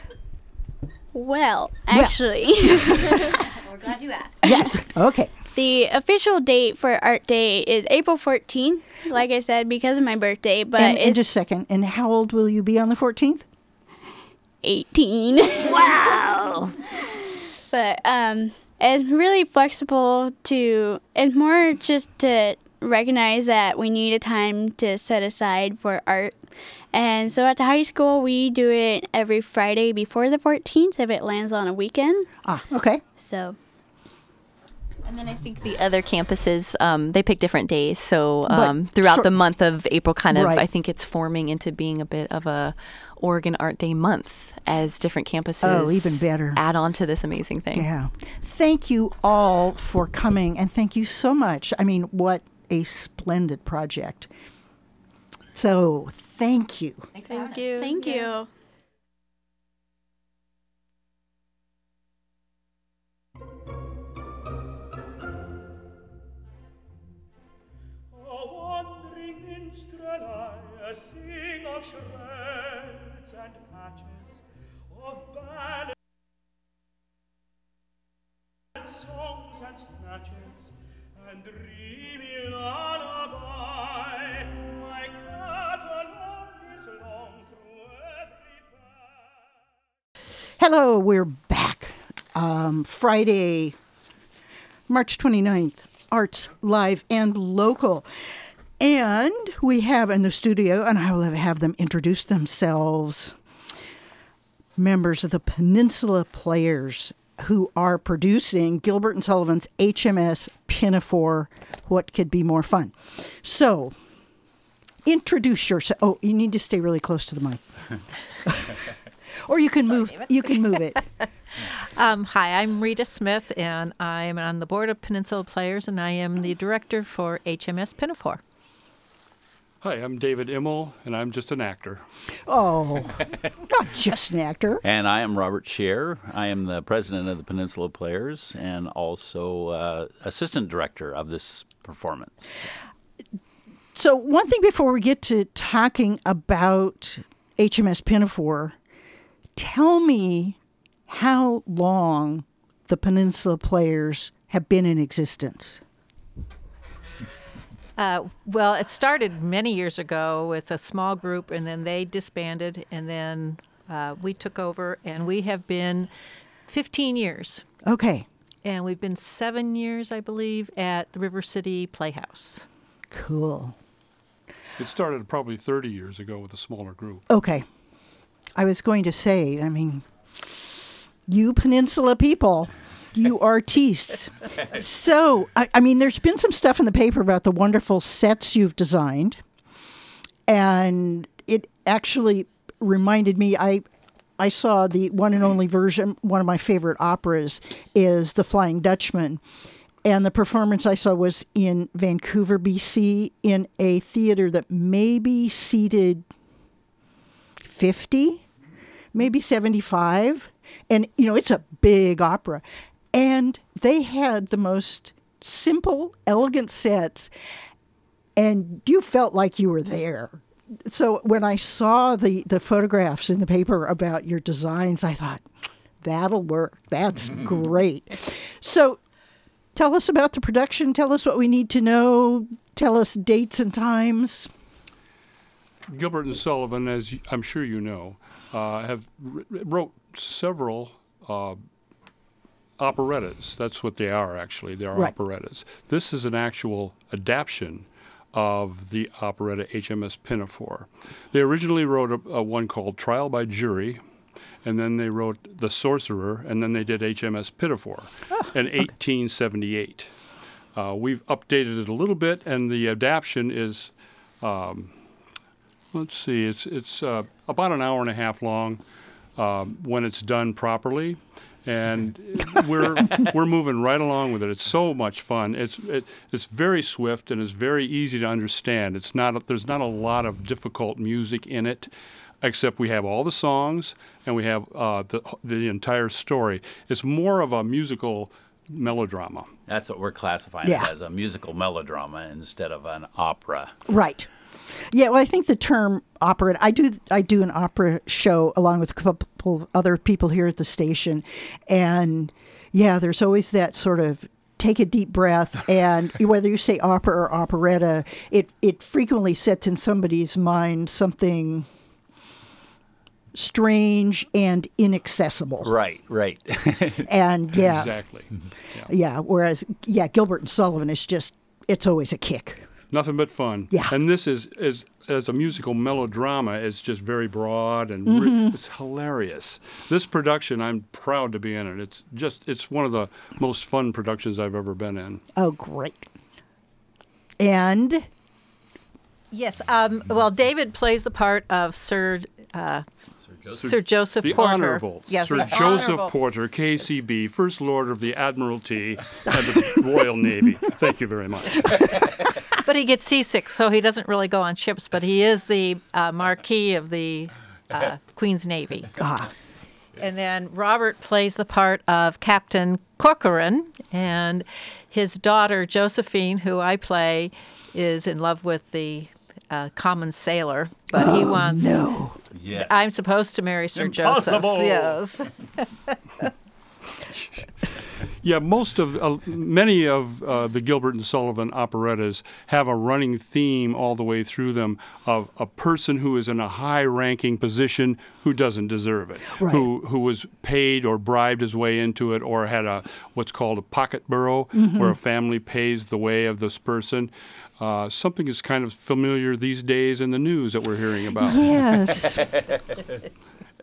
S4: Well,
S1: Well.
S4: actually,
S6: We're glad you asked.
S1: Yeah. Okay.
S4: the official date for Art Day is April fourteenth, like I said, because of my birthday, but
S1: And,
S4: it's
S1: and just a second. And how old will you be on the fourteenth?
S4: eighteen. Wow. But um, it's really flexible to, it's more just to recognize that we need a time to set aside for art. And so at the high school, we do it every Friday before the fourteenth if it lands on a weekend.
S1: Ah, okay.
S4: So
S6: And then I think the other campuses, um, they pick different days. So
S1: But
S6: um, throughout
S1: sort-
S6: the month of April, kind of,
S1: Right.
S6: I think it's forming into being a bit of a Oregon Art Day month as different campuses
S1: Oh, even better.
S6: add on to this amazing thing.
S1: Yeah. Thank you all for coming, and thank you so much. I mean, what a splendid project. So, thank you.
S5: Thank you.
S4: thank you.
S7: A wandering minstrel I, a thing of shreds and patches, of ballads, songs and snatches, and dreamy lullaby. My catalog is long through every page.
S1: Hello, we're back. Um, Friday, March twenty-ninth, Arts Live and Local. And we have in the studio, and I will have them introduce themselves, members of the Peninsula Players. who are producing Gilbert and Sullivan's H M S Pinafore. What could be more fun? So, introduce yourself. Oh, you need to stay really close to the mic. Or you can move. You can move it.
S8: Um, hi, I'm Rita Smith, and I'm on the board of Peninsula Players, and I am the director for H M S Pinafore.
S9: Hi, I'm David Immel, and I'm just an actor.
S1: Oh, not just an actor.
S10: And I am Robert Scheer. I am the president of the Peninsula Players and also uh, assistant director of this performance.
S1: So one thing before we get to talking about H M S Pinafore, tell me how long the Peninsula Players have been in existence.
S8: Uh, well, it started many years ago with a small group, and then they disbanded, and then uh, we took over, and we have been fifteen years.
S1: Okay.
S8: And we've been seven years, I believe, at the River City Playhouse.
S1: Cool.
S9: It started probably thirty years ago with a smaller group.
S1: Okay. I was going to say, I mean, you Peninsula people, you artistes. So, I, I mean, there's been some stuff in the paper about the wonderful sets you've designed. And it actually reminded me, I I saw the one and only version, one of my favorite operas is The Flying Dutchman. And the performance I saw was in Vancouver, B C, in a theater that maybe seated fifty, maybe seventy-five. And, you know, it's a big opera. And they had the most simple, elegant sets, and you felt like you were there. So when I saw the, the photographs in the paper about your designs, I thought, that'll work. That's great. So tell us about the production. Tell us what we need to know. Tell us dates and times.
S9: Gilbert and Sullivan, as I'm sure you know, uh, have r- wrote several uh, operettas. That's what they are, actually. They are
S1: right.
S9: operettas. This is an actual adaptation of the operetta H M S Pinafore. They originally wrote a, a one called Trial by Jury, and then they wrote The Sorcerer, and then they did H M S Pinafore oh, in okay. eighteen seventy-eight. Uh, we've updated it a little bit, and the adaptation is, um, let's see, it's it's uh, about an hour and a half long um, when it's done properly. And we're we're moving right along with it. It's so much fun. It's it, it's very swift and it's very easy to understand. It's not there's not a lot of difficult music in it, except we have all the songs and we have uh, the the entire story. It's more of a musical melodrama.
S10: That's what we're classifying
S1: yeah.
S10: it as, a musical melodrama instead of an opera.
S1: Right. Yeah, well, I think the term opera, I do I do an opera show along with a couple of other people here at the station. And yeah, there's always that sort of take a deep breath. And whether you say opera or operetta, it, it frequently sets in somebody's mind something strange and inaccessible.
S10: Right, right.
S1: And yeah.
S9: Exactly.
S1: Yeah. yeah, whereas, yeah, Gilbert and Sullivan is just, it's always a kick.
S9: Nothing but fun.
S1: Yeah.
S9: And this is, is as a musical melodrama, it's just very broad and mm-hmm. re- it's hilarious. This production, I'm proud to be in it. It's just, it's one of the most fun productions I've ever been in.
S1: Oh, great. And?
S8: Yes. Um, well, David plays the part of Sir... Uh,
S10: Joseph.
S8: Sir Joseph
S9: the
S8: Porter.
S9: Honorable
S8: yes,
S9: Sir
S8: the
S9: Joseph
S8: Honorable.
S9: Porter, K C B, First Lord of the Admiralty and the Royal Navy. Thank you very much.
S8: But he gets seasick, so he doesn't really go on ships, but he is the uh, Marquis of the uh, Queen's Navy.
S1: Ah.
S8: And then Robert plays the part of Captain Corcoran, and his daughter, Josephine, who I play, is in love with the uh, common sailor, but
S1: oh,
S8: he wants...
S1: no.
S10: Yes.
S8: I'm supposed to marry Sir
S10: Impossible.
S8: Joseph. Yes.
S9: Yeah, most of, uh, many of uh, the Gilbert and Sullivan operettas have a running theme all the way through them of a person who is in a high-ranking position who doesn't deserve it,
S1: right.
S9: who who was paid or bribed his way into it, or had a what's called a pocket borough,
S1: mm-hmm.
S9: where a family pays the way of this person. Uh, something is kind of familiar these days in the news that we're hearing about.
S1: Yes.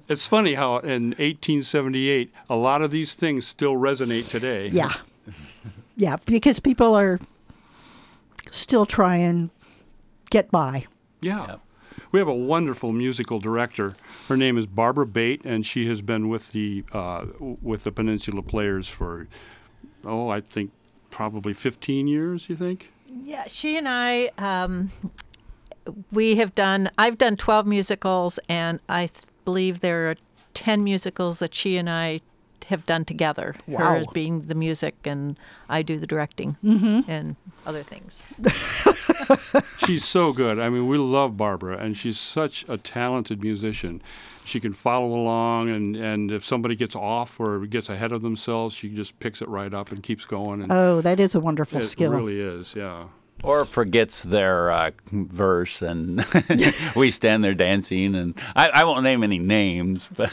S9: It's funny how in eighteen seventy-eight, a lot of these things still resonate today.
S1: Yeah. Yeah, because people are still trying get by.
S9: Yeah.
S10: Yep.
S9: We have a wonderful musical director. Her name is Barbara Bate, and she has been with the uh, with the Peninsula Players for, oh, I think probably fifteen years, you think?
S8: Yeah, she and I, um, we have done, I've done twelve musicals, and I th- believe there are ten musicals that she and I have done together.
S1: Wow.
S8: Her being the music, and I do the directing and other things.
S9: She's so good. I mean, we love Barbara, and she's such a talented musician. She can follow along, and, and if somebody gets off or gets ahead of themselves, she just picks it right up and keeps going. And
S1: Oh, that is a wonderful
S9: it
S1: skill.
S9: really is, yeah.
S10: Or forgets their uh, verse, and we stand there dancing. And I, I won't name any names, but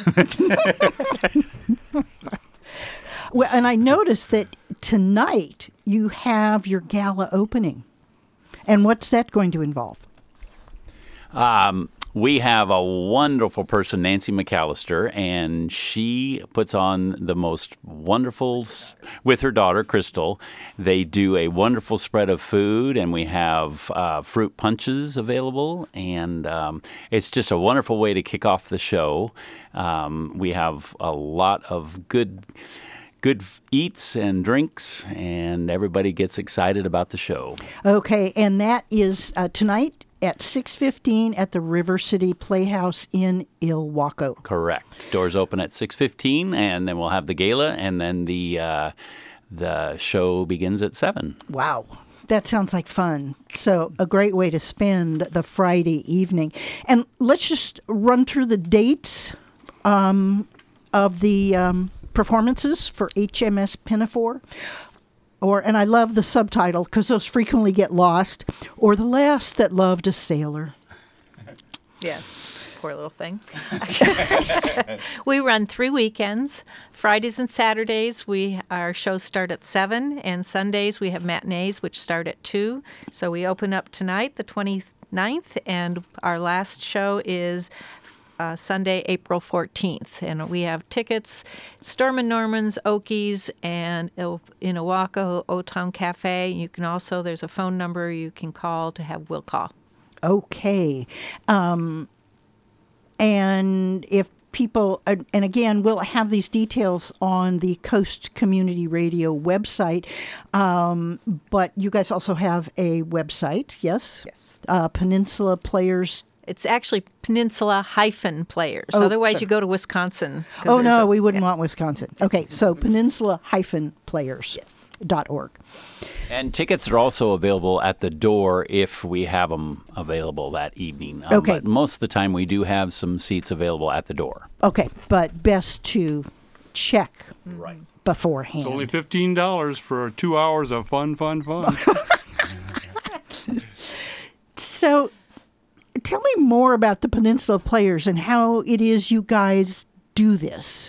S1: Well, and I noticed that tonight you have your gala opening. And what's that going to involve?
S10: um, we have a wonderful person, Nancy McAllister, and she puts on the most wonderful, s- with her daughter, Crystal. They do a wonderful spread of food, and we have uh, fruit punches available, and um, it's just a wonderful way to kick off the show. Um, we have a lot of good good eats and drinks, and everybody gets excited about the show.
S1: Okay, and that is uh, tonight at six fifteen at the River City Playhouse in Ilwaco.
S10: Correct. Doors open at six fifteen, and then we'll have the gala, and then the uh, the show begins at seven.
S1: Wow. That sounds like fun. So, a great way to spend the Friday evening. And let's just run through the dates um, of the um, performances for H M S Pinafore. Or, and I love the subtitle because those frequently get lost. Or The Last That Loved a Sailor.
S8: Yes, poor little thing. We run three weekends. Fridays and Saturdays, we our shows start at seven, and Sundays we have matinees, which start at two. So we open up tonight, the twenty-ninth, and our last show is uh, Sunday, April fourteenth. And we have tickets, Storm and Norman's, Okies, and Il- in Oahu, Old Town Cafe. You can also, there's a phone number you can call to have Will call.
S1: Okay. Um, and if people, uh, and again, we'll have these details on the Coast Community Radio website, um, but you guys also have a website, yes?
S8: Yes.
S1: Uh, Peninsula Players.
S8: It's actually Peninsula hyphen Players.
S1: Oh,
S8: Otherwise,
S1: sorry.
S8: you go to Wisconsin. 'cause
S1: Oh,
S8: there's
S1: no,
S8: a-
S1: we wouldn't
S8: yeah.
S1: want Wisconsin. Okay, so Peninsula hyphen Players dot org.
S10: And tickets are also available at the door if we have them available that evening. Um,
S1: Okay.
S10: But most of the time, we do have some seats available at the door.
S1: Okay, but best to check
S10: Right.
S1: beforehand.
S9: It's only fifteen dollars for two hours of fun, fun, fun.
S1: So, tell me more about the Peninsula Players and how it is you guys do this.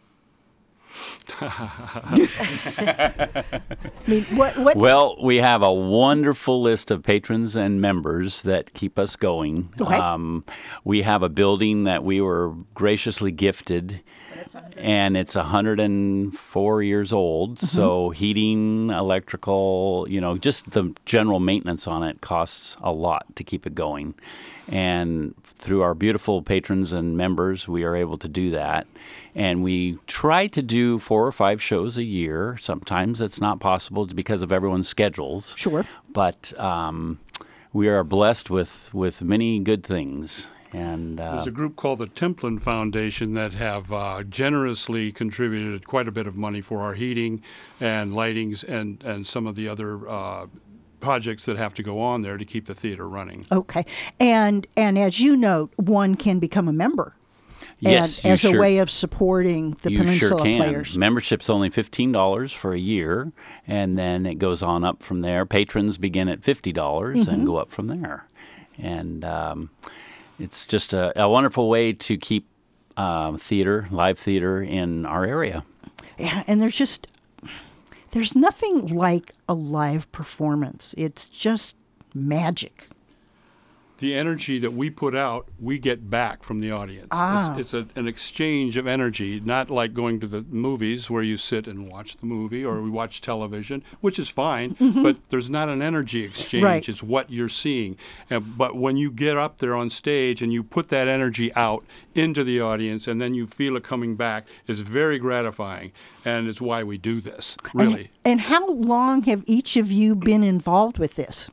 S1: I mean, what? What?
S10: Well, we have a wonderful list of patrons and members that keep us going.
S1: Okay.
S10: Um, we have a building that we were graciously gifted, and it's one hundred four years old. So heating, electrical, you know, just the general maintenance on it costs a lot to keep it going. And through our beautiful patrons and members, we are able to do that. And we try to do four or five shows a year. Sometimes it's not possible because of everyone's schedules.
S1: Sure.
S10: But um, we are blessed with, with many good things. And uh,
S9: There's a group called the Templin Foundation that have uh, generously contributed quite a bit of money for our heating and lightings and, and some of the other uh, projects that have to go on there to keep the theater running.
S1: Okay, and and as you note, one can become a member.
S10: yes,
S1: and,
S10: you
S1: as
S10: sure,
S1: a way of supporting the
S10: you
S1: Peninsula
S10: sure can.
S1: Players.
S10: Membership's only fifteen dollars for a year, and then it goes on up from there. Patrons begin at fifty dollars
S1: Mm-hmm.
S10: and go up from there. And um, it's just a, a wonderful way to keep uh, theater, live theater in our area.
S1: Yeah, and there's just there's nothing like a live performance. It's just magic.
S9: the energy that we put out, we get back from the audience.
S1: Ah.
S9: It's, it's a, an exchange of energy, not like going to the movies where you sit and watch the movie or we watch television, which is fine,
S1: Mm-hmm.
S9: but there's not an energy exchange.
S1: Right.
S9: It's what you're seeing. Uh, but when you get up there on stage and you put that energy out into the audience and then you feel it coming back, it's very gratifying, and it's why we do this, really.
S1: And, and how long have each of you been involved with this?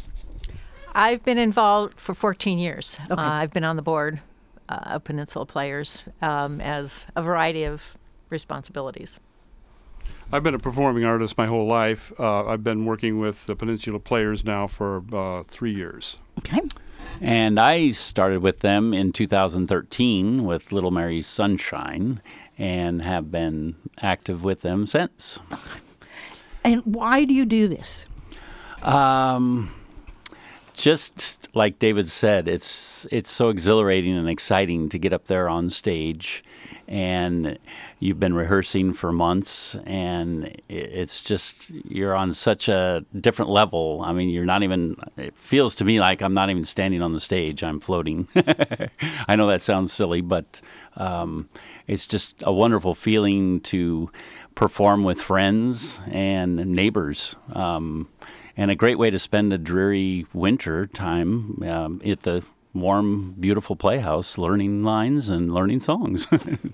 S8: I've been involved for fourteen years.
S1: Okay.
S8: Uh, I've been on the board uh, of Peninsula Players um, as a variety of responsibilities.
S9: I've been a performing artist my whole life. Uh, I've been working with the Peninsula Players now for uh, three years.
S1: Okay.
S10: And I started with them in two thousand thirteen with Little Mary's Sunshine and have been active with them since.
S1: And why do you do this?
S10: Um, just like David said, it's it's so exhilarating and exciting to get up there on stage, and you've been rehearsing for months, and i- it's just you're on such a different level. I mean, you're not even. It feels to me like I'm not even standing on the stage; I'm floating. I know that sounds silly, but um, it's just a wonderful feeling to perform with friends and neighbors. Um, And a great way to spend a dreary winter time um, at the warm, beautiful Playhouse, learning lines and learning songs.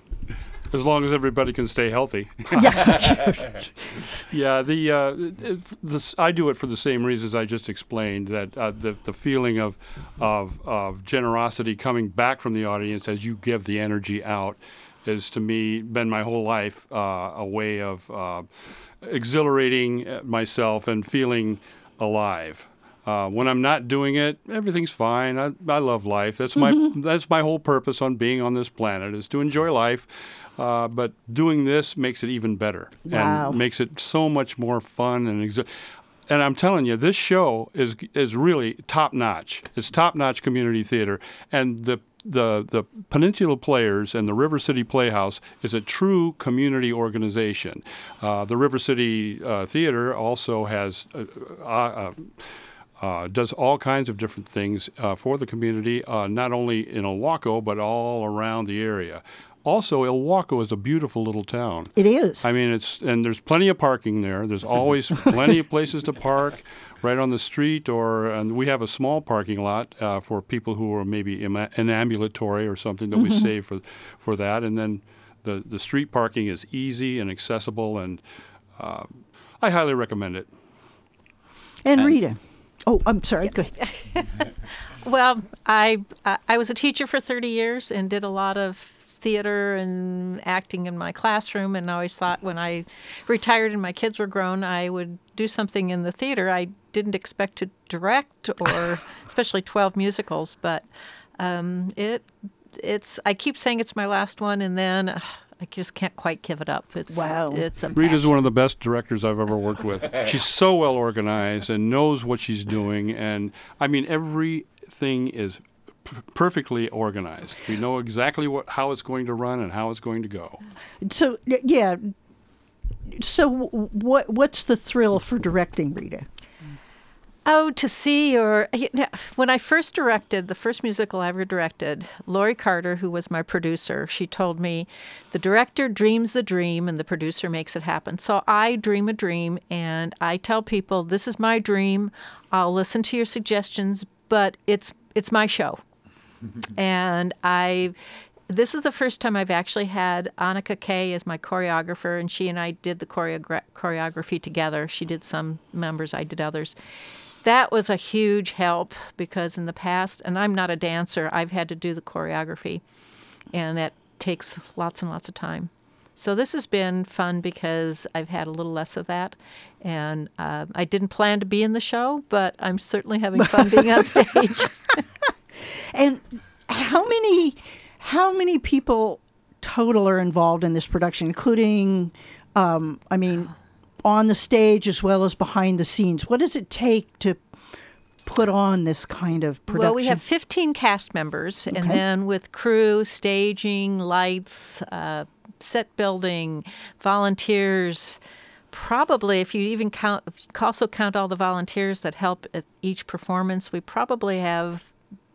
S9: As long as everybody can stay healthy.
S1: Yeah.
S9: Yeah, the uh, if this, I do it for the same reasons I just explained. That uh, the the feeling of, of of generosity coming back from the audience as you give the energy out is, to me, been my whole life uh, a way of uh, exhilarating myself and feeling alive. Uh, when I'm not doing it, everything's fine. I, I love life. That's my that's my whole purpose on being on this planet, is to enjoy life. Uh, but doing this makes it even better.
S1: Wow.
S9: And makes it so much more fun and exi- and I'm telling you, this show is is really top notch. It's top notch community theater, and the the the Peninsula Players and the River City Playhouse is a true community organization. Uh, the River City uh, Theater also has. Uh, uh, Uh, does all kinds of different things uh, for the community, uh, not only in Ilwaco, but all around the area. Also, Ilwaco is a beautiful little town.
S1: It is.
S9: I mean, it's and there's plenty of parking there. There's always plenty of places to park right on the street, or and we have a small parking lot uh, for people who are maybe ima- in ambulatory or something that we save for for that. And then the the street parking is easy and accessible, and uh, I highly recommend it.
S1: And Rita. Oh, I'm sorry. Go ahead.
S8: Well, I I I was a teacher for thirty years and did a lot of theater and acting in my classroom, and I always thought when I retired and my kids were grown, I would do something in the theater. I didn't expect to direct, or especially twelve musicals, but um, it it's I keep saying it's my last one, and then uh, I just can't quite give it up. It's
S1: Wow.
S8: It's a
S9: Rita's
S8: passion.
S9: one of the best directors I've ever worked with. She's so well organized and knows what she's doing, and I mean everything is p- perfectly organized. We know exactly what how it's going to run and how it's going to go.
S1: So, y- yeah. So, w- what what's the thrill for directing, Rita?
S8: Oh, to see your. you know, When I first directed, the first musical I ever directed, Lori Carter, who was my producer, she told me, the director dreams the dream and the producer makes it happen. So I dream a dream, and I tell people, this is my dream. I'll listen to your suggestions, but it's it's my show. And I. This is the first time I've actually had Annika Kay as my choreographer, and she and I did the choreogra- choreography together. She did some numbers, I did others. That was a huge help, because in the past, and I'm not a dancer, I've had to do the choreography, and that takes lots and lots of time. So this has been fun because I've had a little less of that, and uh, I didn't plan to be in the show, but I'm certainly having fun being on stage.
S1: And how many how many people total are involved in this production, including, um, I mean, on the stage as well as behind the scenes? What does it take to put on this kind of production?
S8: Well, we have fifteen cast members, and
S1: Okay.
S8: then with crew, staging, lights, uh, set building, volunteers. Probably, if you even count, if you also count all the volunteers that help at each performance, we probably have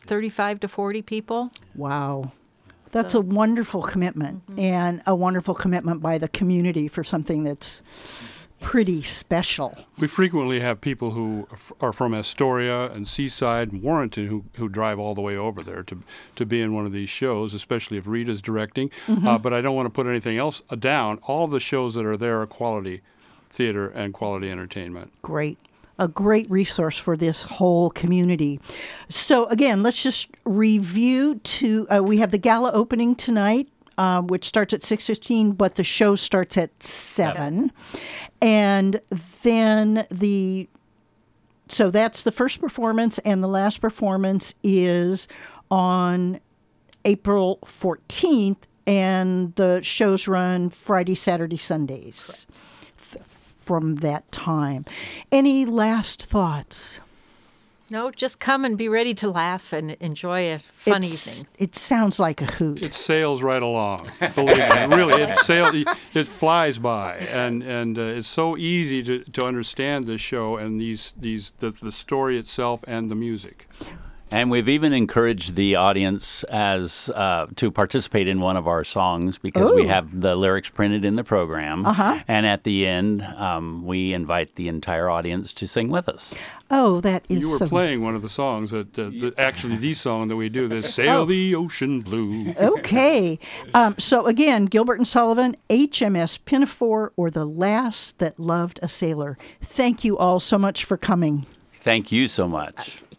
S8: thirty-five to forty people.
S1: Wow. That's so. a wonderful commitment, mm-hmm. and a wonderful commitment by the community for something that's pretty special.
S9: We frequently have people who are from Astoria and Seaside and Warrenton who, who drive all the way over there to to be in one of these shows, especially if Rita's directing. Mm-hmm. Uh, but I don't want to put anything else down. All the shows that are there are quality theater and quality entertainment.
S1: Great. A great resource for this whole community. So again, let's just review to, uh, we have the gala opening tonight, uh, which starts at six fifteen, but the show starts at seven. And then the, so that's the first performance, and the last performance is on April fourteenth, and the shows run Friday, Saturday, Sundays. Correct. From that time. Any last thoughts?
S8: No, just come and be ready to laugh and enjoy a fun
S1: it's,
S8: evening.
S1: It sounds like a hoot.
S9: It sails right along. Believe me, really, it sails. It flies by, and and uh, it's so easy to, to understand this show and these these the, the story itself and the music.
S10: And we've even encouraged the audience as uh, to participate in one of our songs because Ooh. we have the lyrics printed in the program.
S1: Uh-huh.
S10: And at the end, um, we invite the entire audience to sing with us.
S1: Oh, that is
S9: You were
S1: so...
S9: playing one of the songs, that uh, the, actually the song that we do, the Sail
S1: oh.
S9: the Ocean Blue.
S1: Okay. Um, so again, Gilbert and Sullivan, H M S Pinafore, or The Lass That Loved a Sailor. Thank you all so much for coming.
S10: Thank you so much.